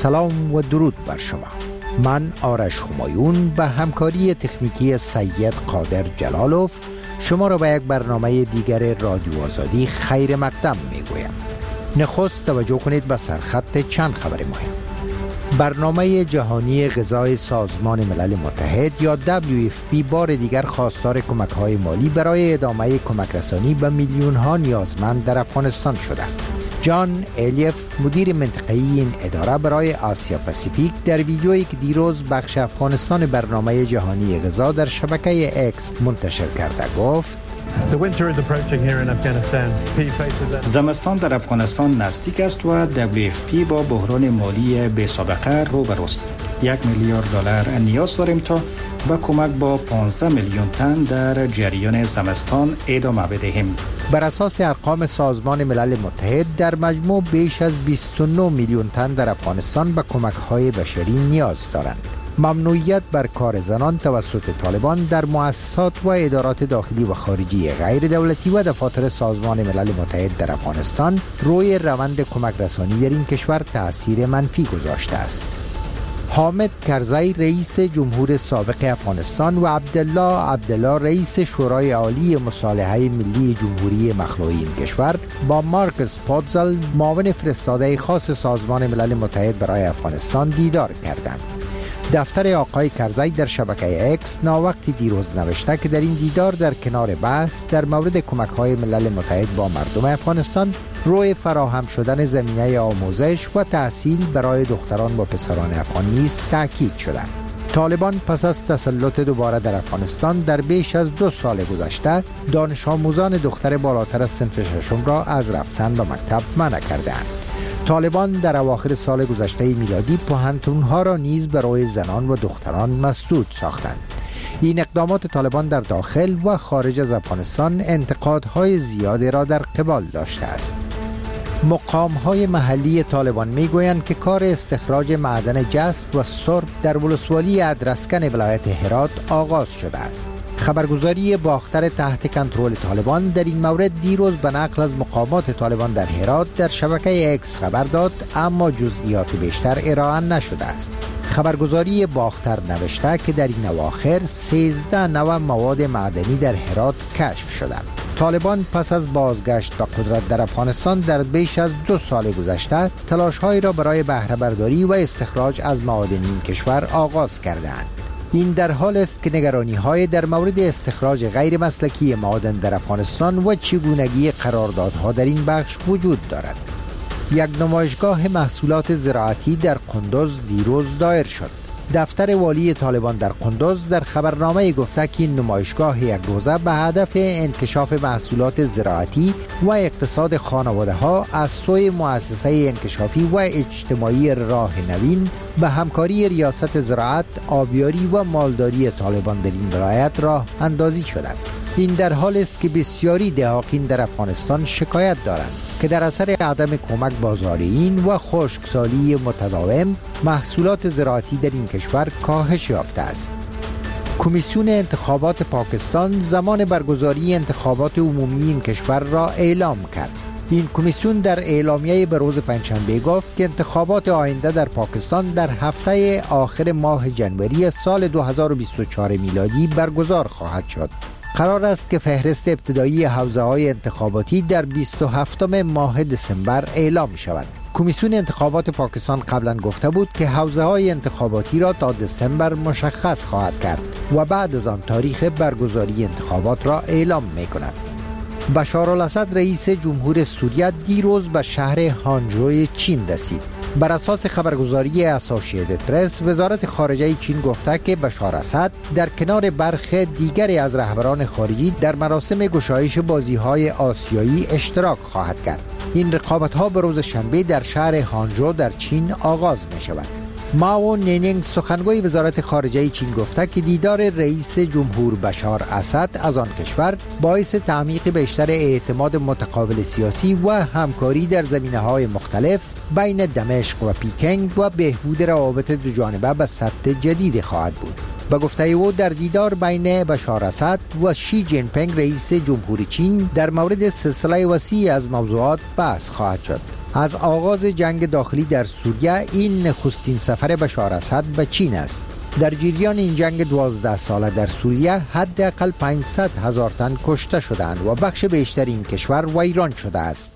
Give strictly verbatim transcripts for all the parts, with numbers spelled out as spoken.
سلام و درود بر شما. من آرش همایون به همکاری تکنیکی سید قادر جلالوف شما را به یک برنامه دیگر رادیو آزادی خیر مقدم می گویم. نخست توجه کنید به سرخط چند خبر مهم. برنامه جهانی غذای سازمان ملل متحد یا دبلیو اف پی بار دیگر خواستار کمک‌های مالی برای ادامه کمک رسانی به میلیون‌ها نیازمند در افغانستان شده. جان الیف مدیر منطقه‌ای این اداره برای آسیا پاسیفیک در ویدیویی که دیروز بخش افغانستان برنامه جهانی غذا در شبکه اکس منتشر کرده گفت: زمستان در افغانستان نزدیک است و دبلیو اف پی با بحران مالی بی سابقه روبروست. یک میلیارد دلار نیاز داریم تا به کمک با پانزده میلیون تن در جریان زمستان ادامه بدهیم. بر اساس ارقام سازمان ملل متحد در مجموع بیش از بیست و نه میلیون تن در افغانستان به کمک‌های بشری نیاز دارند. ممنوعیت بر کار زنان توسط طالبان در مؤسسات و ادارات داخلی و خارجی غیر دولتی و دفاتر سازمان ملل متحد در افغانستان روی روند کمک رسانی در این کشور تأثیر منفی گذاشته است. حامد کرزی رئیس جمهور سابق افغانستان و عبدالله عبدالله رئیس شورای عالی مصالحه ملی جمهوری مخلوعی این کشور با مارکس پاتزل معاون فرستاده خاص سازمان ملل متحد برای افغانستان دیدار کردند. دفتر آقای کرزی در شبکه اکس ناوقتی دیروز نوشته که در این دیدار در کنار بحث در مورد کمک‌های ملل متحد با مردم افغانستان روی فراهم شدن زمینه آموزش و تحصیل برای دختران و پسران افغان نیز تاکید شده. طالبان پس از تسلط دوباره در افغانستان در بیش از دو سال گذشته دانش آموزان دختر بالاتر از صنف ششم را از رفتن به مکتب منع کردند. طالبان در اواخر سال گذشته میلادی پوهنتون‌ها را نیز برای زنان و دختران مسدود ساختند. این اقدامات طالبان در داخل و خارج از افغانستان انتقادهای زیادی را در قبال داشته است. مقام‌های محلی طالبان می‌گویند که کار استخراج معدن جست و سرب در ولسوالی ادرسکن ولایت هرات آغاز شده است. خبرگزاری باختر تحت کنترل طالبان در این مورد دیروز به نقل از مقامات طالبان در هرات در شبکه اکس خبر داد، اما جزئیات بیشتر ارائه نشده است. خبرگزاری باختر نوشته که در این اواخر سیزده نوع مواد معدنی در هرات کشف شده. طالبان پس از بازگشت به قدرت در افغانستان در بیش از دو سال گذشته تلاش‌هایی را برای بهره برداری و استخراج از معادن این کشور آغاز کردند. این در حال است که نگرانی‌های در مورد استخراج غیر مسلکی معادن در افغانستان و چگونگی قراردادها در این بخش وجود دارد. یک نمایشگاه محصولات زراعتی در قندوز دیروز دایر شد. دفتر والی طالبان در قندوز در خبرنامه گفته که این نمایشگاه یک روزه به هدف انکشاف محصولات زراعتی و اقتصاد خانواده‌ها از سوی مؤسسه انکشافی و اجتماعی راه نوین به همکاری ریاست زراعت، آبیاری و مالداری طالبان در این ولایت راه اندازی شده. این در حال است که بسیاری دهاقین در افغانستان شکایت دارند که در اثر عدم کمک بازاریین و خشکسالی متداوم محصولات زراعتی در این کشور کاهش یافته است. کمیسیون انتخابات پاکستان زمان برگزاری انتخابات عمومی این کشور را اعلام کرد. این کمیسیون در اعلامیه به روز پنجشنبه گفت که انتخابات آینده در پاکستان در هفته آخر ماه جنوری سال دو هزار و بیست و چهار میلادی برگزار خواهد شد. قرار است که فهرست ابتدایی حوزه‌های انتخاباتی در بیست و هفتم ماه دسامبر اعلام شود. کمیسیون انتخابات پاکستان قبلا گفته بود که حوزه‌های انتخاباتی را تا دسامبر مشخص خواهد کرد و بعد از آن تاریخ برگزاری انتخابات را اعلام می‌کند. بشار الاسد رئیس جمهور سوریه دیروز به شهر هانجوی چین رسید. بر اساس خبرگزاری اسوسییتد پرس، وزارت خارجه چین گفته که بشار اسد در کنار برخی دیگری از رهبران خارجی در مراسم گشایش بازی‌های آسیایی اشتراک خواهد کرد. این رقابت‌ها به روز شنبه در شهر هانجو در چین آغاز می‌شود. ماو نینینگ سخنگوی وزارت خارجه چین گفته که دیدار رئیس جمهور بشار اسد از آن کشور باعث تعمیق بیشتر اعتماد متقابل سیاسی و همکاری در زمینه‌های مختلف بین دمشق و پیکنگ و بهبود روابط دو جانبه به سطح جدید خواهد بود. به گفته او در دیدار بین بشار اسد و شی جین پینگ رئیس جمهور چین در مورد سلسله وسیعی از موضوعات بحث خواهد شد. از آغاز جنگ داخلی در سوریه این نخستین سفر بشار اسد به چین است. در جریان این جنگ دوازده ساله در سوریه حداقل پانصد هزار تن کشته شدند و بخش بیشتر این کشور ویران شده است.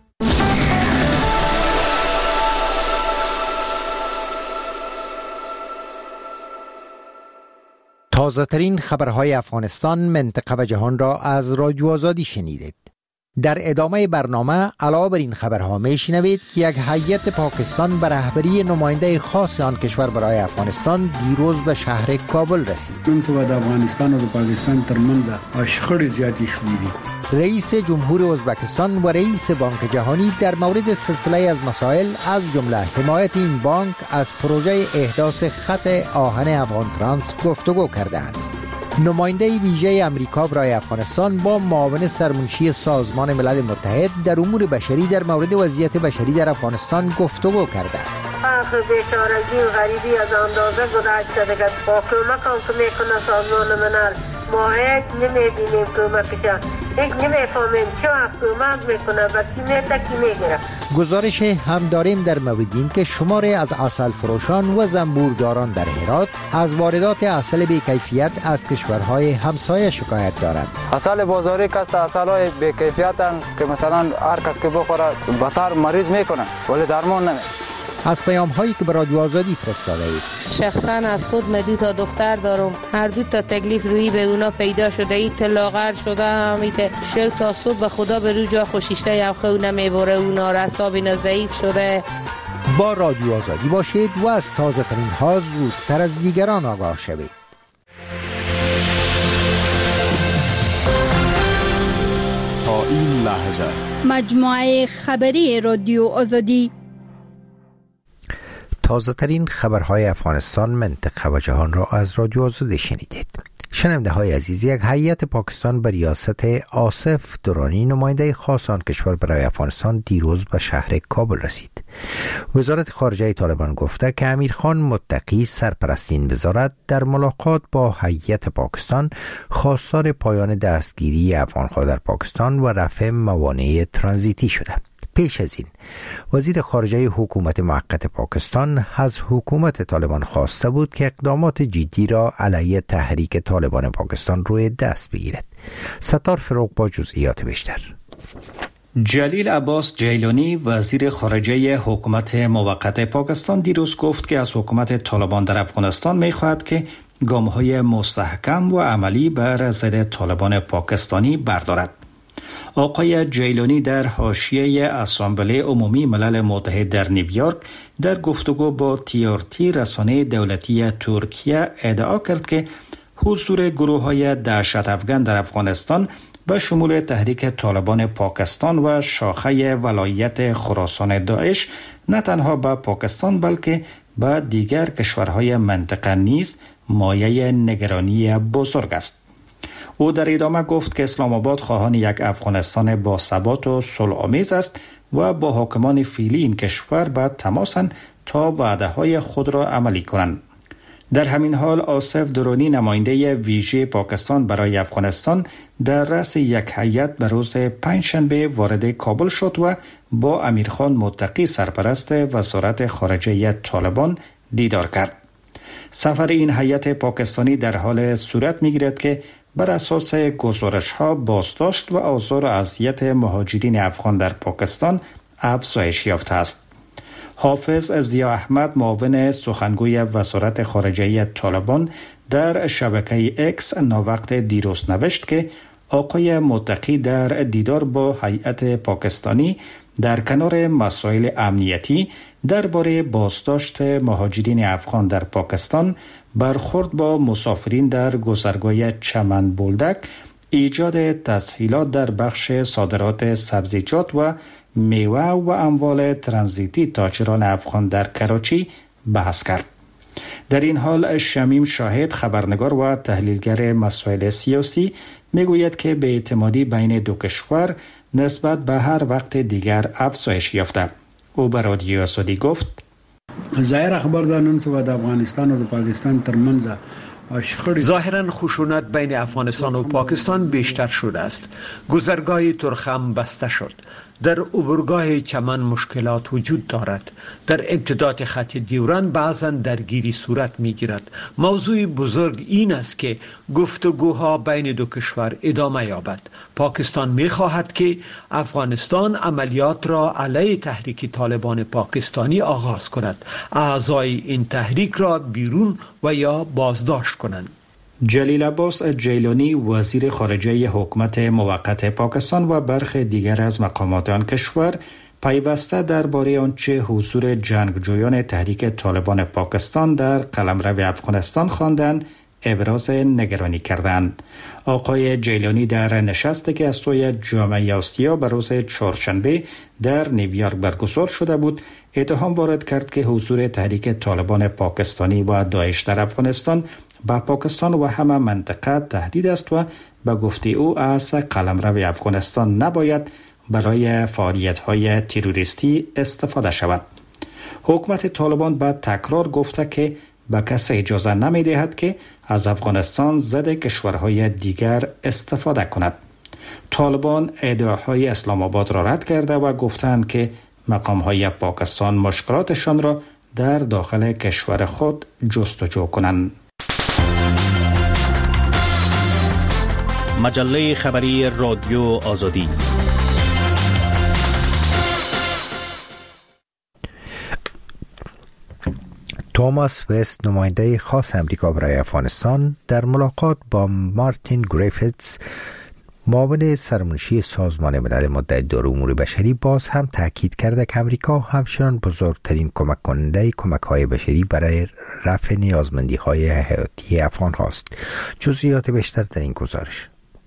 تازه ترین خبرهای افغانستان، منطقه و جهان را از رادیو آزادی شنیدید. در ادامه برنامه علاوه بر این خبرها میشنوید که یک هیئت پاکستان به رهبری نماینده خاص آن کشور برای افغانستان دیروز به شهر کابل رسید. نن تو د افغانستان او د پاکستان ترمنځ شخړې زیاتې شوې دي. رئیس جمهور ازبکستان و رئیس بانک جهانی در مورد سلسله از مسائل از جمله حمایت این بانک از پروژه احداث خط آهن افغان ترانس گفتگو کردند. نماینده ویژه امریکا برای افغانستان با معاون سرمنشی سازمان ملل متحد در امور بشری در مورد وضعیت بشری در افغانستان گفتگو کردند. آخر بیچارگی و غریبی از اندازه گذشته دیگه. با کمک هم که میکنه سازمان ملل ما هیچ نمیبینیم کمکشان، هیچ نمیفهمیم چه وقت کمک میکنه و کی میده کی میگیره. گزارش هم داریم در مورد این که شماره از عسل فروشان و زنبورداران در هرات از واردات عسل بی‌کیفیت از کشورهای همسایه شکایت دارند. عسل بازاری کست عسل‌های بی‌کیفیتن که مثلا هر کس که بخوره بدتر مریض میکنه ولی درمان نمیده. از پیام هایی که به رادیو آزادی فرستاده اید. شخصا از خود من دو تا دختر دارم، هر دو تا تکلیف روی به اونا پیدا شده، ای تلاغر شده، همیته شو تا صبح به خدا به رو جا خوشیشته یا خو نمیبره، اونا رساب اینا ضعیف شده. با رادیو آزادی باشید و از تازه ترین ها زودتر از دیگران آگاه شوید. تا این لحظه مجموعه خبری رادیو آزادی. تازه ترین خبرهای افغانستان، منطقه و جهان را از رادیو آزادی شنیدید. شنونده های عزیز، یک هیئت پاکستان به ریاست آصف درانی نماینده خاص آن کشور برای افغانستان دیروز به شهر کابل رسید. وزارت خارجه طالبان گفته که امیرخان متقی سرپرست این وزارت در ملاقات با هیئت پاکستان خواستار پایان دستگیری افغانها در پاکستان و رفع موانع ترانزیتی شده. پیش از این وزیر خارجه حکومت موقت پاکستان از حکومت طالبان خواسته بود که اقدامات جدی را علیه تحریک طالبان پاکستان روی دست بگیرد. ستار فروغ با جزئیات بیشتر. جلیل عباس جیلانی وزیر خارجه حکومت موقت پاکستان دیروز گفت که از حکومت طالبان در افغانستان می‌خواهد که گام‌های مستحکم و عملی بر ضد طالبان پاکستانی بردارد. آقای جیلانی در حاشیه اسامبله عمومی ملل متحد در نیویورک در گفتگو با تی آر تی رسانه دولتی ترکیه ادعا کرد که حضور گروه‌های دهشت افغان در افغانستان به شمول تحریک طالبان پاکستان و شاخه ولایت خراسان داعش نه تنها به پاکستان بلکه به دیگر کشورهای منطقه نیز مایه نگرانی بزرگ است. او در ادامه گفت که اسلام آباد خواهان یک افغانستان با ثبات و صلح‌آمیز است و با حاکمان فعلی این کشور به تماسند تا وعده‌های خود را عملی کنند. در همین حال آصف درانی نماینده ویژه پاکستان برای افغانستان در رأس یک هیئت به روز پنجشنبه وارد کابل شد و با امیرخان متقی سرپرست وزارت خارجه طالبان دیدار کرد. سفر این هیئت پاکستانی در حال صورت می‌گیرد که بر اساس گزارش‌ها بازداشت و آزار و اذیت مهاجرین افغان در پاکستان افزایش یافته است. حافظ ضیا احمد معاون سخنگوی وزارت خارجه طالبان در شبکه اکس ناوقت دیروز نوشت که آقای متقی در دیدار با هیئت پاکستانی در کنار مسائل امنیتی درباره بازداشت مهاجرین افغان در پاکستان، برخورد با مسافرین در گذرگاه چمن بولدک، ایجاد تسهیلات در بخش صادرات سبزیجات و میوه و اموال ترانزیتی تاجران افغان در کراچی بحث کرد. در این حال شمیم شاهد، خبرنگار و تحلیلگر مسائل سیاسی، میگوید که بی‌اعتمادی بین دو کشور نسبت به هر وقت دیگر افزایش یافته. او به رادیو آزادی گفت: ظاهر خبر دارن که د افغانستان و پاکستان ترمنځ ظاهراً خشونت بین افغانستان و پاکستان بیشتر شده است. گذرگاه ترخم بسته شد. در عبورگاه چمن مشکلات وجود دارد. در امتداد خط دیوران بعضا درگیری صورت می گیرد. موضوع بزرگ این است که گفتگوها بین دو کشور ادامه یابد. پاکستان می خواهد که افغانستان عملیات را علیه تحریک طالبان پاکستانی آغاز کند، اعضای این تحریک را بیرون و یا بازداشت کنند. جلیل عباس جیلانی وزیر خارجه حکومت موقت پاکستان و برخی دیگر از مقامات آن کشور پیوسته درباره آنچه حضور جنگجویان تحریک طالبان پاکستان در قلمرو افغانستان خواندند ابراز نگرانی کردند. آقای جیلانی در نشستی که از سوی جامعه آسیا به روز چهارشنبه در نیویورک برگزار شده بود، اتهام وارد کرد که حضور تحریک طالبان پاکستانی و داعش در افغانستان به پاکستان و همه منطقه تهدید است و به گفته او از قلمرو افغانستان نباید برای فعالیت‌های تروریستی استفاده شود. حکومت طالبان به تکرار گفته که به کسی اجازه نمی دهد که از افغانستان ضد کشورهای دیگر استفاده کند. طالبان ادعاهای اسلام آباد را رد کرده و گفتند که مقام‌های پاکستان مشکلاتشان را در داخل کشور خود جستجو کنند. مجله خبری رادیو آزادی. توماس وست، نماینده خاص امریکا برای افغانستان، در ملاقات با مارتین گریفیتس، معاون سرمنشی سازمان ملل متحد در امور بشری، باز هم تاکید کرده که امریکا همچنان بزرگترین کمک کننده کمک‌های بشری برای رفع نیازمندی‌های حیاتی افغان هاست. جزئیات بیشتر در این گزارش.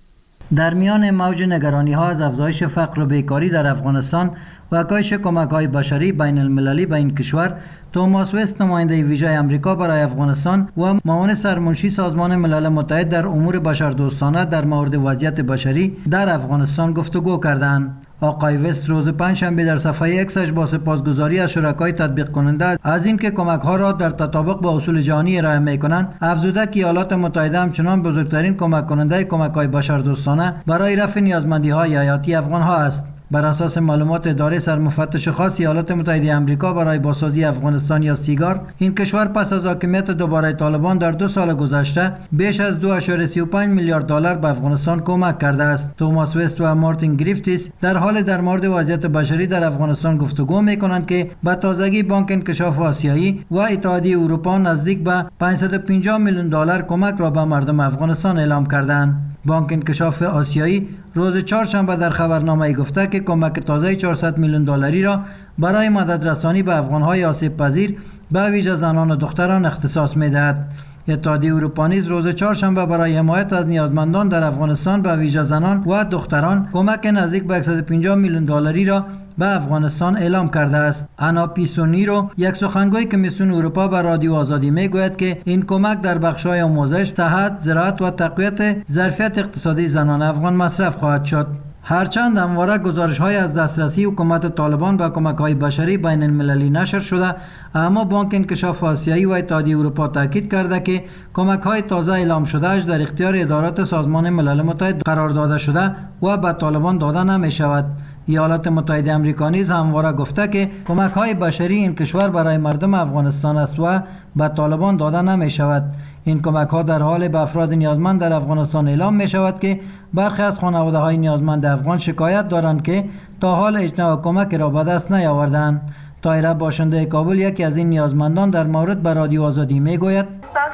در میان موج نگرانی‌ها از افزایش فقر و بیکاری در افغانستان و کاهش کمک‌های بشری بین المللی به این کشور، توماس وست، نماینده ویژه امریکا برای افغانستان و معاون سرمنشی سازمان ملل متحد در امور بشردوستانه در مورد وضعیت بشری در افغانستان گفتگو کردند. آقای وست روز پنجشنبه در صفحه اکسش با سپاسگزاری از شرکای تطبیق کننده از اینکه کمک‌ها را در تطابق با اصول جهانی ارائه می‌کنند، افزوده که ایالات متحده همچنان بزرگترین کمک کننده کمک‌های بشردوستانه برای رفع نیازمندی‌های حیاتی افغان‌ها است. بر اساس معلومات اداره سرمفتش خاص ایالات متحده آمریکا برای بازسازی افغانستان یا سیگار، این کشور پس از حاکمیت دوباره طالبان در دو سال گذشته بیش از دو ممیز سی و پنج میلیارد دلار به افغانستان کمک کرده است. توماس وست و مارتین گریفتیس در حال در مورد وضعیت بشری در افغانستان گفتگو می‌کنند که به تازگی بانک انکشاف آسیایی و اتحادیه اروپا نزدیک به پانصد و پنجاه میلیون دلار کمک را به مردم افغانستان اعلام کردند. بانک انکشاف آسیایی روز چهارشنبه در خبرنامه گفته که کمک تازه چهارصد میلیون دلاری را برای مدد رسانی به افغان‌های آسیب پذیر به ویژه زنان و دختران اختصاص می‌دهد. اتحادیه اروپا نیز روز چهارشنبه برای حمایت از نیازمندان در افغانستان به ویژه زنان و دختران کمک نزدیک به صد و پنجاه میلیون دلاری را به افغانستان اعلام کرده است. انا پیسونیرو، یک سخنگوی کمیسیون اروپا، به رادیو آزادی میگوید که این کمک در بخش‌های آموزش، صحت، زراعت و تقویت ظرفیت اقتصادی زنان افغان مصرف خواهد شد. هرچند همواره گزارش‌های از دسترسی حکومت طالبان به کمک‌های بشری بین المللی نشر شده، اما بانک انکشاف آسیایی و اتحادیه اروپا تاکید کرده که کمک‌های تازه اعلام شده‌اش در اختیار ادارات سازمان ملل متحد قرار داده شده و به طالبان داده نمی‌شود. ایالات متحده آمریکا نیز همواره گفته که کمک‌های بشری این کشور برای مردم افغانستان است و به طالبان داده نمی‌شود. این کمک‌ها در حال به افراد نیازمند در افغانستان اعلام می‌شود که برخی از خانواده‌های نیازمند افغان شکایت دارند که تا حال اجتماع کمک را به دست نیاوردند. طاهره باشنده کابل، یکی از این نیازمندان، در مورد به رادیو آزادی میگوید: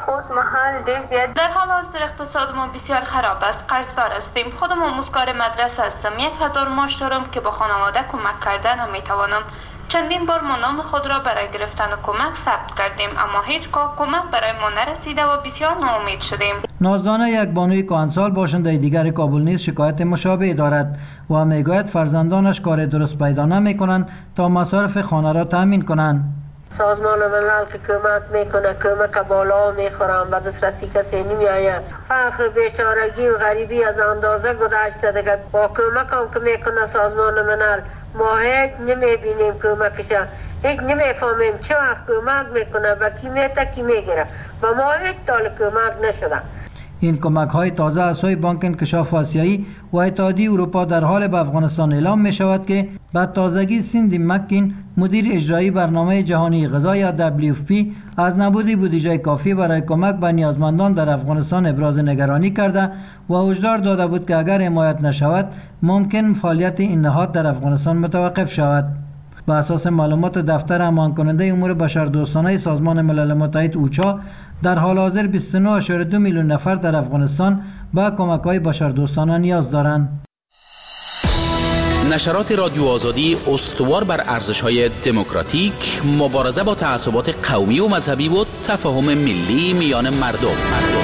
در حال حاضر اقتصادمان بسیار خراب است. قرضدار هستیم. خودم آموزگار مدرسه هستم. یک هزار معاش دارم که با خانواده کمک کردن و میتوانم. چندین بار ما نام خود را برای گرفتن کمک ثبت کردیم، اما هیچگاه کمک برای ما نرسیده و بسیار ناامید شدیم. نازدانه، یک بانوی کهنسال باشنده دیگر کابل، نیز شکایت مشابه دارد و میگوید فرزندانش کار درست پیدا نمیکنند تا مصارف خانه را تامین کنند. سازمان ملل که کمک میکنه، کمک بالا میخورم، به دسترسی کسی نمیآید. فقر، بیچارگی و غریبی از اندازه گذشته دیگه. با کمک هم که میکنه سازمان ملل، ما هیچ نمیبینیم کمکش، هیچ نمیفهمیم چه وقت کمک میکنه، با کی میته کی میگیره، و ما هیچ تال کمک نشده. این کمک های تازه از سوی بانک انکشاف آسیایی و اتحادیه اروپا در حال به افغانستان اعلام می شود که به تازگی سیندی مکین مدیر اجرایی برنامه جهانی غذا یا دبلیو اف پی از نبود بودجه کافی برای کمک به نیازمندان در افغانستان ابراز نگرانی کرده و هشدار داده بود که اگر حمایت نشود ممکن فعالیت این نهاد در افغانستان متوقف شود. بر اساس معلومات دفتر امان کننده امور بشردوستانه سازمان ملل متحد اوچا در حال حاضر بیست و نه ممیز دو میلیون نفر در افغانستان به کمک‌های بشردوستانه نیاز دارند. نشرات رادیو آزادی استوار بر ارزش‌های دموکراتیک، مبارزه با تعصبات قومی و مذهبی و تفاهم ملی میان مردم.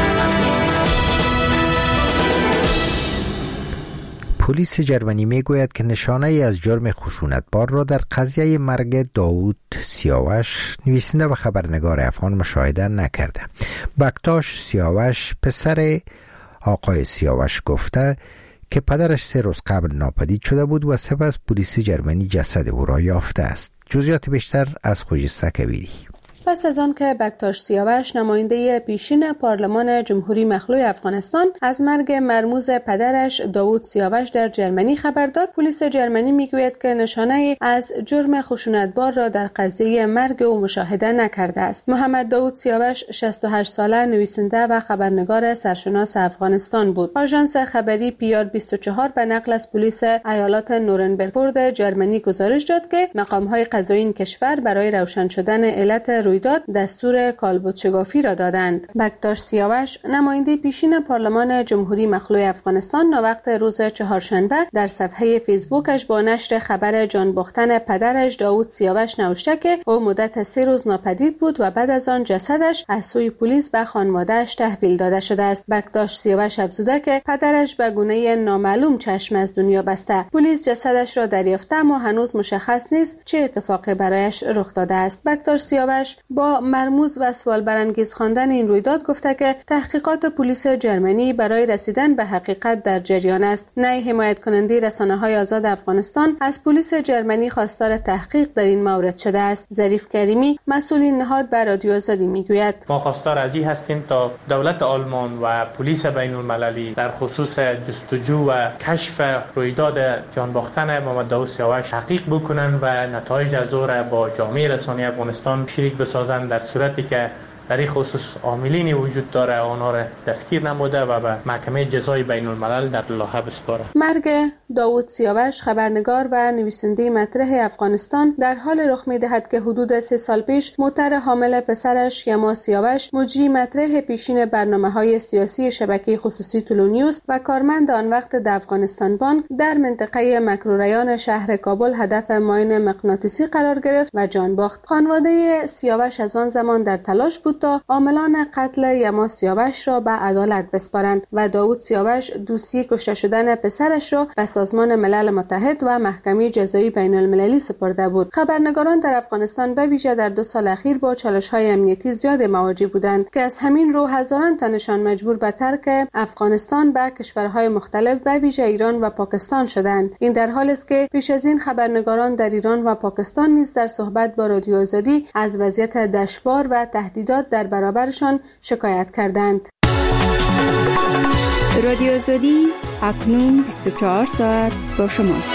پلیس جرمنی میگوید که نشانه ای از جرم خشونتبار را در قضیه مرگ داوود سیاوش، نویسنده و خبرنگار افغان، مشاهده نکرده. بکتاش سیاوش پسر آقای سیاوش گفته که پدرش سه روز قبل ناپدید شده بود و سپس پلیس جرمنی جسد او را یافته است. جزئیات بیشتر از خجسته کبیری. پس از آن که بکتاش سیاوش نماینده پیشین پارلمان جمهوری مخلوع افغانستان از مرگ مرموز پدرش داوود سیاوش در جرمنی خبر داد، پلیس جرمنی میگوید که نشانه از جرم خشونتبار را در قضیه مرگ او مشاهده نکرده است. محمد داوود سیاوش شصت و هشت ساله نویسنده و خبرنگار سرشناس افغانستان بود. آژانس خبری پی آر بیست و چهار به نقل از پلیس ایالات نورنبرگ جرمنی گزارش داد که مقام‌های قضایی این کشور برای روشن شدن علت رویداد دستور کالبدشگافی را دادند. بکتاش سیاوش نماینده پیشین پارلمان جمهوری مخلوع افغانستان ناوقت روز چهارشنبه در صفحه فیسبوکش با نشر خبر جان باختن پدرش داوود سیاوش نوشته که او مدت سه روز ناپدید بود و بعد از آن جسدش از سوی پلیس به خانواده‌اش تحویل داده شده است. بکتاش سیاوش افزوده که پدرش به گونه نامعلوم چشم از دنیا بسته. پلیس جسدش را دریافته اما هنوز مشخص نیست چه اتفاقی برایش رخ داده است. بکتاش سیاوش با مرموز و سوال برانگیز خواندن این رویداد گفته که تحقیقات پلیس جرمنی برای رسیدن به حقیقت در جریان است. نیز حمایت کننده رسانه‌های آزاد افغانستان از پلیس جرمنی خواستار تحقیق در این مورد شده است. ظریف کریمی مسئول این نهاد به رادیو آزادی میگوید: ما خواستار از این هستیم تا دولت آلمان و پلیس بین المللی در خصوص جستجو و کشف رویداد جان باختن محمد داوود سیاوش تحقیق بکنن و نتایج از آن را با جامعه رسانه‌ای افغانستان شریک بسازند، در صورتی که در این خصوص عاملینی وجود داره آنها را دستگیر نموده و به محکمه جزای بین الملل در لاهه بسپاره. مرگ داوود سیاوش، خبرنگار و نویسنده مطرح افغانستان، در حال رخ می‌دهد که حدود سه سال پیش موتر حامل پسرش یما سیاوش، مجری مطرح پیشین برنامه‌های سیاسی شبکه خصوصی تولونیوس و کارمند آن وقت در افغانستان بانک، در منطقه مکروریان شهر کابل هدف ماین مغناطیسی قرار گرفت و جان باخت. خانواده سیاوش از آن زمان در تلاش بود تا عاملان قتل یما سیاوش را به عدالت بسپارند و داوود سیاوش دوسیه کشته شدن پسرش را به سازمان ملل متحد و محکمه جزایی بین المللی سپرده بود. خبرنگاران در افغانستان به ویژه در دو سال اخیر با چالش‌های امنیتی زیاد مواجه بودند که از همین رو هزاران تنشان مجبور به ترک افغانستان به کشورهای مختلف به ویژه ایران و پاکستان شدند. این در حالی است که پیش از این خبرنگاران در ایران و پاکستان نیز در صحبت با رادیو آزادی از وضعیت دشوار و تهدیدات در برابرشان شکایت کردند. رادیو آزادی اکنون بیست و چهار ساعت با شماست.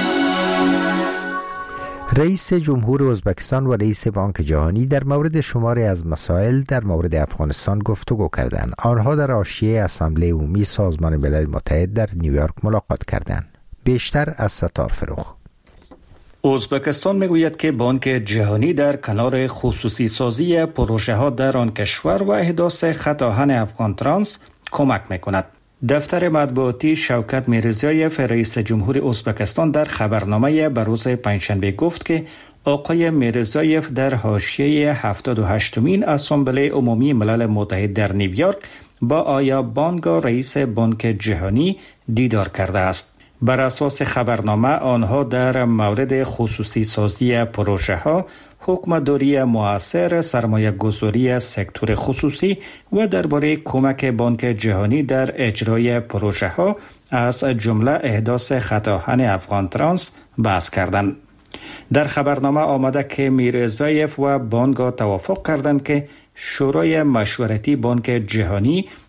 رئیس جمهور ازبکستان و رئیس بانک جهانی در مورد شماری از مسائل در مورد افغانستان گفتگو کردند. آنها در حاشیه اسامبله عمومی سازمان ملل متحد در نیویورک ملاقات کردند. بیشتر از ستار فروخ. ازبکستان میگوید که بانک جهانی در کنار خصوصی سازی پروژه ها در آن کشور و احداث خط آهن افغان ترانس کمک میکند. دفتر مطبوعاتی شوکت میرزیایف رئیس جمهور ازبکستان در خبرنامه به روز پنجشنبه گفت که آقای میرزیایف در حاشیه هفتاد و هشتمین اسامبله عمومی ملل متحد در نیویورک با آیا بانگا رئیس بانک جهانی دیدار کرده است. بر اساس خبرنامه آنها در مورد خصوصی سازی پروژه ها، حکمداری مؤثر، سرمایه گذاری سکتور خصوصی و درباره کمک بانک جهانی در اجرای پروژه ها از جمله احداث خط آهن افغان ترانس بحث کردند. در خبرنامه آمده که میرزایف و بانگا توافق کردند که شورای مشورتی بانک جهانی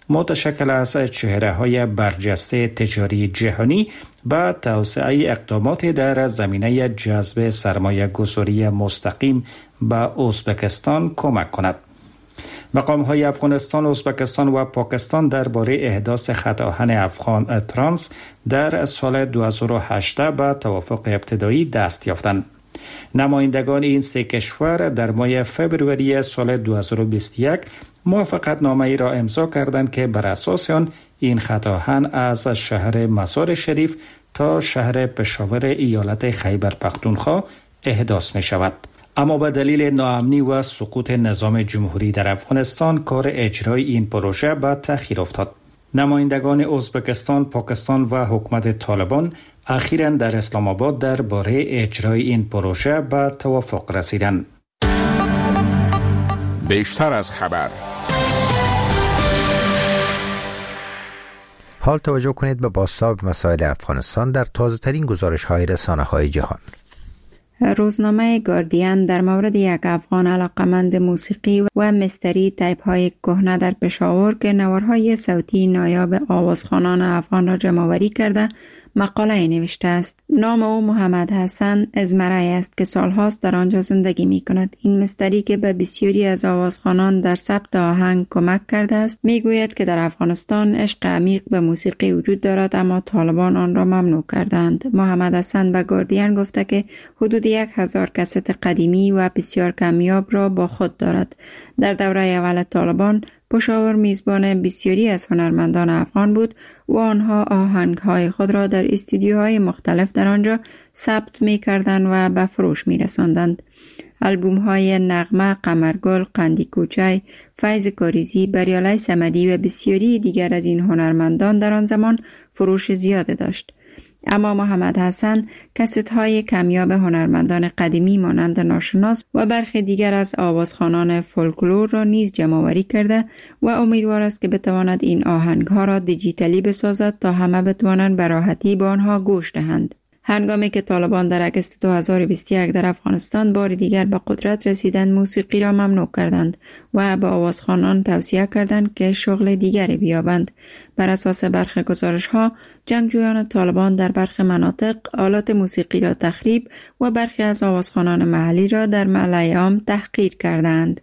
متشکل از چهره‌های برجسته تجاری جهانی و توسعه اقدامات در زمینه جذب سرمایه‌گذاری مستقیم به ازبکستان کمک کند. مقام‌های افغانستان، ازبکستان و پاکستان درباره احداث خط آهن افغان ترانس در سال دو هزار و هجده به توافق ابتدایی دست یافتند. نمایندگان این سه کشور در ماه فوریه سال دو هزار و بیست و یک موافقت نامه ای را امضا کردند که بر اساس آن این خط آهن از شهر مزار شریف تا شهر پشاور ایالت خیبر پختونخوا احداث می شود. اما به دلیل ناامنی و سقوط نظام جمهوری در افغانستان کار اجرای این پروژه به تأخیر افتاد. نمایندگان ازبکستان، پاکستان و حکومت طالبان اخیراً در اسلام آباد درباره اجرای این پروژه به توافق رسیدند. بیشتر از خبر. حال توجه کنید به بازتاب مسائل افغانستان در تازه‌ترین گزارش‌های رسانه‌های جهان. روزنامه گاردین در مورد یک افغان علاقمند موسیقی و مستری تایپ های کهنه در پشاور که نوارهای صوتی نایاب آوازخوانان افغان را جمع‌آوری کرده مقاله نوشته است. نام او محمد حسن ازمرای است که سالهاست در آنجا زندگی می کند. این مستری که به بسیاری از آوازخوانان در ثبت آهنگ کمک کرده است می گوید که در افغانستان عشق عمیق به موسیقی وجود دارد اما طالبان آن را ممنوع کردند. محمد حسن به گاردین گفته که حدود یک هزار کست قدیمی و بسیار کمیاب را با خود دارد. در دوره اول طالبان پشاور میزبان بسیاری از هنرمندان افغان بود و آنها آهنگ‌های خود را در استودیوهای مختلف در آنجا ثبت می‌کردند و به فروش می‌رساندند. آلبوم‌های نغمه، قمرگل، قندی کوچای، فیض کاریزی، بریالای صمدی و بسیاری دیگر از این هنرمندان در آن زمان فروش زیاده داشت. اما محمد حسن کست‌های کمیاب هنرمندان قدیمی مانند ناشناس و برخی دیگر از آوازخوانان فولکلور را نیز جمع‌آوری کرده و امیدوار است که بتواند این آهنگ‌ها را دیجیتالی بسازد تا همه بتوانند به راحتی به آنها گوش دهند. هنگامی که طالبان در اگست دو هزار و بیست و یک در افغانستان بار دیگر به قدرت رسیدند، موسیقی را ممنوع کردند و به آوازخوانان توصیه کردند که شغل دیگری بیابند. بر اساس برخی گزارش‌ها، جنگجویان طالبان در برخی مناطق آلات موسیقی را تخریب و برخی از آوازخوانان محلی را در ملأ عام تحقیر کردند.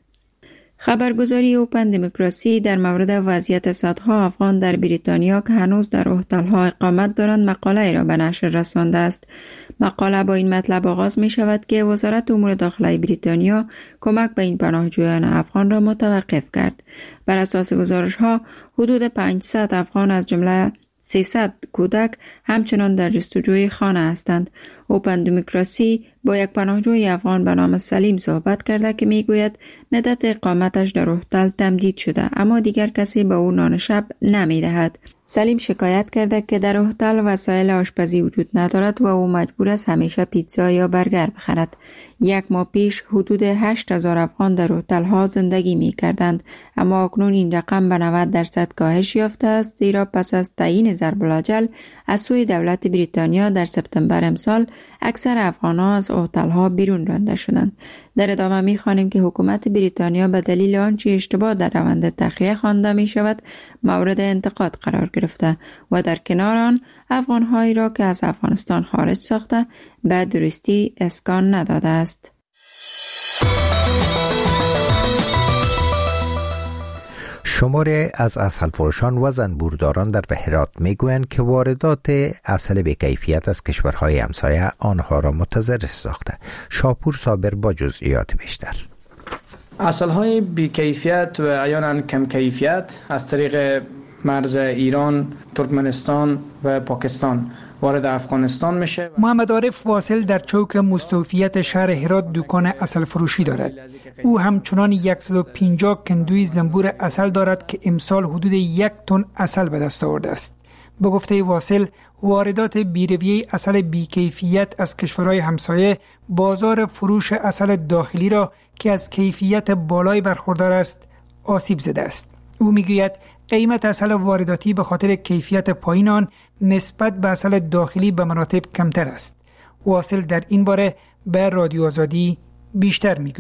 خبرگزاری اوپن دموکراسی در مورد وضعیت صدها افغان در بریتانیا که هنوز در هتل‌ها اقامت دارند مقاله را به نشر رسانده است. مقاله با این مطلب آغاز می شود که وزارت امور داخلی بریتانیا کمک به این پناهجویان افغان را متوقف کرد. بر اساس گزارش‌ها حدود پانصد افغان از جمله سیصد کودک همچنان در جستجوی خانه هستند. اوپن دموکراسی با یک پناهجوی افغان به نام سلیم صحبت کرده که میگوید مدت اقامتش در هتل تمدید شده اما دیگر کسی به او نان شب نمیدهد. سلیم شکایت کرده که در هتل وسایل آشپزی وجود ندارد و او مجبور است همیشه پیتزا یا برگر بخرد. یک ماه پیش حدود هشت هزار افغان در هتل‌ها زندگی می‌کردند اما اکنون این رقم به نود درصد کاهش یافته است زیرا پس از تعیین ضرب الاجل از سوی دولت بریتانیا در سپتامبر امسال اکثر افغان‌ها از هتل‌ها بیرون رانده شدند. در ادامه می‌خوانیم که حکومت بریتانیا به دلیل آنچه اشتباه در روند تخلیه خوانده می‌شود مورد انتقاد قرار گرفته و در کنار آن افغان‌هایی را که از افغانستان خارج ساخته به درستی اسکان نداده است. شماره از عسل فروشان و زنبورداران در بهرات میگویند که واردات عسل بی‌کیفیت از کشورهای همسایه آنها را متضرر ساخته. شاپور صابر با جزئیات بیشتر. عسل‌های بی‌کیفیت و احیانا کم کیفیت از طریق مرز ایران، ترکمنستان و پاکستان وارد افغانستان میشه. محمد عارف واصل در چوک مستوفیت شهر هرات دکان عسل فروشی دارد. او همچنان صد و پنجاه کندوی زنبور عسل دارد که امسال حدود یک تن عسل به دست آورده است. به گفته واصل، واردات بی‌رویه عسل بی‌کیفیت از کشورهای همسایه بازار فروش عسل داخلی را که از کیفیت بالای برخوردار است آسیب زده است. او میگوید قیمت عسل وارداتی به خاطر کیفیت پایین آن نسبت به عسل داخلی به مراتب کمتر است. واصل در این باره به رادیو آزادی بیشتر میگوید.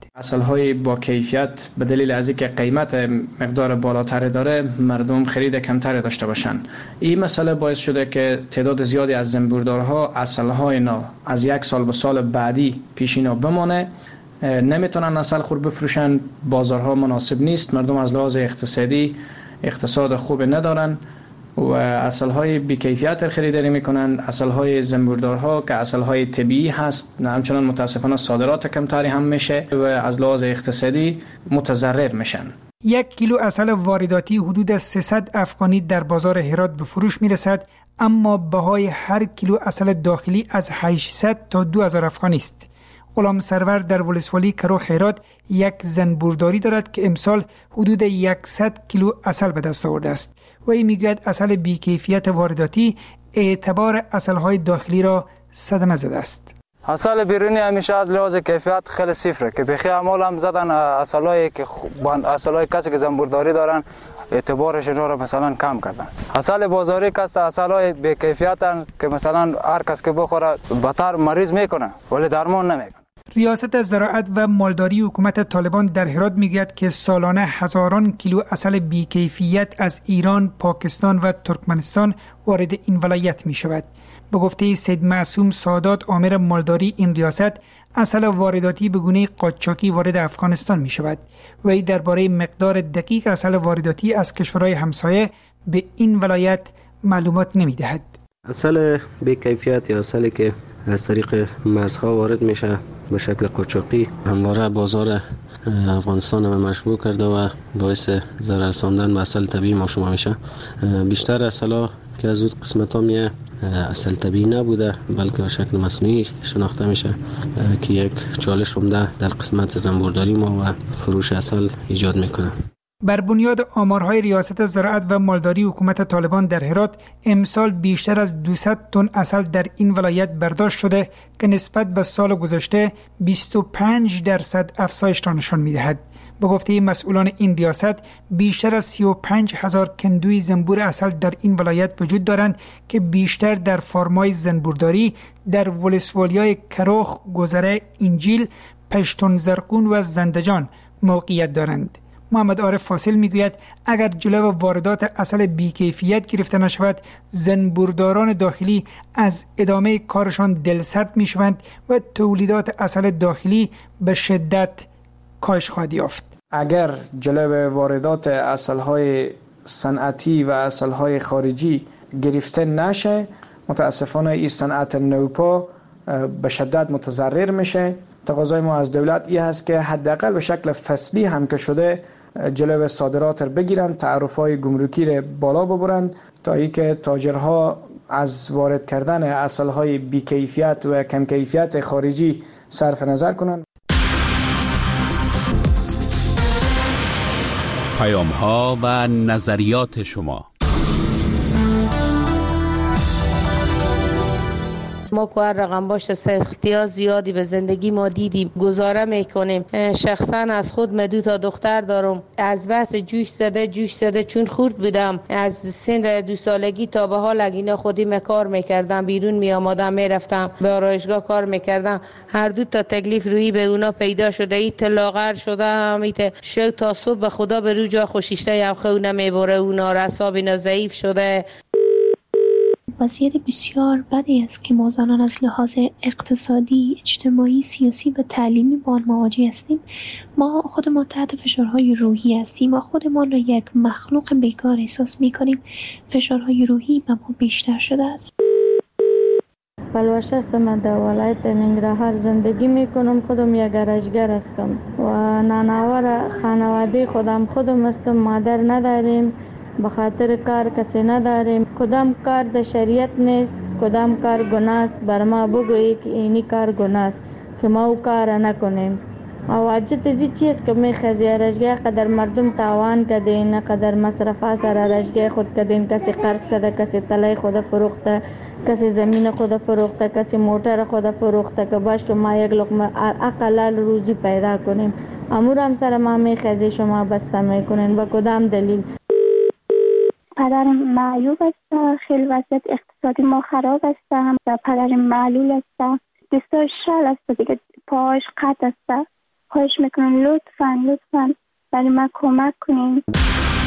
عسل‌های با کیفیت به دلیل از اینکه قیمت مقدار بالاتری داره مردم خرید کمتری داشته باشند. این مسئله باعث شده که تعداد زیادی از زنبوردارها عسل‌های اینا از یک سال به سال بعدی پیش اینا بمانه، نمیتونن عسل خور بفروشن، بازارها مناسب نیست، مردم از لحاظ اقتصادی اقتصاد خوب ندارن و عسل‌های بی‌کیفیت خریداری میکنن. عسل‌های زنبوردارها که عسل‌های طبیعی هست همچنان متاسفانه صادرات کمتری هم میشه و از لحاظ اقتصادی متضرر میشن. یک کیلو عسل وارداتی حدود سیصد افغانی در بازار هرات به فروش میرسد، اما بهای هر کیلو عسل داخلی از هشتصد تا دو هزار افغانی است. غلام سرور در ولسوالی کروخ هرات یک زنبورداری دارد که امسال حدود صد کیلو عسل به دست آورده است. و این میگوید عسل بی‌کیفیت وارداتی اعتبار عسل‌های داخلی را صدمه زده است. عسل بیرونی همیشه از لحاظ کیفیت خیلی صفره که بخی اعمال هم زدن عسل‌های که عسل‌های کسی که زنبورداری دارن اعتبارش را مثلا کم کردن. عسل بازاری کس عسل‌های بی کیفیتن که مثلا هر کس که بخوره بدتر مریض میکنه ولی درمان نمیکنه. ریاست زراعت و مالداری حکومت طالبان در هرات میگوید که سالانه هزاران کیلو عسل بی‌کیفیت از ایران، پاکستان و ترکمنستان وارد این ولایت می شود. به گفته سید معصوم سادات آمر مالداری این ریاست، عسل وارداتی به گونه قاچاقی وارد افغانستان می شود و این درباره مقدار دقیق عسل وارداتی از کشورهای همسایه به این ولایت معلومات نمی دهد. عسل بی‌کیفیت یا عسلی که از طریق مرزها وارد میشه به شکل قاچاقی همواره بازار افغانستان رو مشبوع کرده و باعث ضرر رساندن به عسل طبیعی ما شما میشه. بیشتر عسلا که از اون قسمت ها میه عسل طبیعی نبوده بلکه به شکل مصنوعی شناخته میشه که یک چالش عمده در قسمت زنبورداری ما و فروش عسل ایجاد میکنه. بر بنیاد آمارهای ریاست زراعت و مالداری حکومت طالبان در هرات امسال بیشتر از دویست تن عسل در این ولایت برداشت شده که نسبت به سال گذشته بیست و پنج درصد افزایش را نشان می‌دهد. به گفته مسئولان این ریاست بیشتر از سی و پنج هزار کندوی زنبور عسل در این ولایت وجود دارند که بیشتر در فارم‌های زنبورداری در ولسوالی‌های کروخ، گذره، انجیل، پشتون زرقون و زندجان موقعیت دارند. محمد عارف فاصل میگوید اگر جلو واردات عسل بی‌کیفیت گرفته نشود زنبورداران داخلی از ادامه کارشان دلسرد میشوند و تولیدات عسل داخلی به شدت کاهش خواهد یافت. اگر جلو واردات عسل‌های صنعتی و عسل‌های خارجی گرفته نشه متاسفانه این صنعت نوپا به شدت متضرر میشه. تقاضای ما از دولت این هست که حداقل به شکل فصلی هم که شده جلو صادرات رو بگیرن، تعرفه‌های گمرکی رو بالا ببرن تا اینکه تاجرها از وارد کردن عسل‌های بی‌کیفیت و کم کیفیت خارجی صرف نظر کنند. پیام‌ها و نظریات شما. ما که هر رقم باشه سختی زیادی به زندگی ما دیدیم، گزاره میکنیم. شخصا از خود من دو تا دختر دارم، از بس جوش زده جوش زده چون خورد بودم از سن دو سالگی تا به حال اینا خودی من کار میکردم، بیرون می آمدم میرفتم به آرایشگاه کار میکردم. هر دو تا تکلیف روی به اونا پیدا شده، ایت لاغر شده همیت شو تا صبح به خدا به رو جا خوشیشته یا خو نمیبره، اونا رساب اینا ضعیف شده. وضعیت بسیار بدی است که ما زنان از لحاظ اقتصادی، اجتماعی، سیاسی و تعلیمی با آن مواجه هستیم. ما خودمان تحت فشارهای روحی هستیم و خودمان را یک مخلوق بیکار احساس می-کنیم. فشارهای روحی به ما بیشتر شده است. بلوش است، من در ولایت ننگرهار زندگی میکنم. خودم یک گرشگر هستم و نانآور خانواده خودم خودم هستم. مادر نداریم، به خاطر کار کسی نداریم. کدام کار در شریعت نیست، کدام کار گناه است. بر ما بگویی که اینی کار گناه است که ما او کار نکنیم. و واجد ازی چیز که میخوازی رشگاه قدر مردم تاوان کدین، قدر مصرفا سر رشگاه خود کدین. کسی قرض کده، کسی تلای خود فروخته، کسی زمین خود فروخته، کسی موتر خود فروخته که باش که ما یک لقمه اقلال روزی پیدا کنیم. امور هم سر ما میخوازی شما بسته میکنین. با کدام دلیل؟ پدرم معیوب است، خیلی وضعیت اقتصادی ما خراب است. هم پدرم معلول است، دستاش شل است دیگه، پاهاش قطع است. خواهش میکنم لطفاً لطفاً برای ما کمک کنین.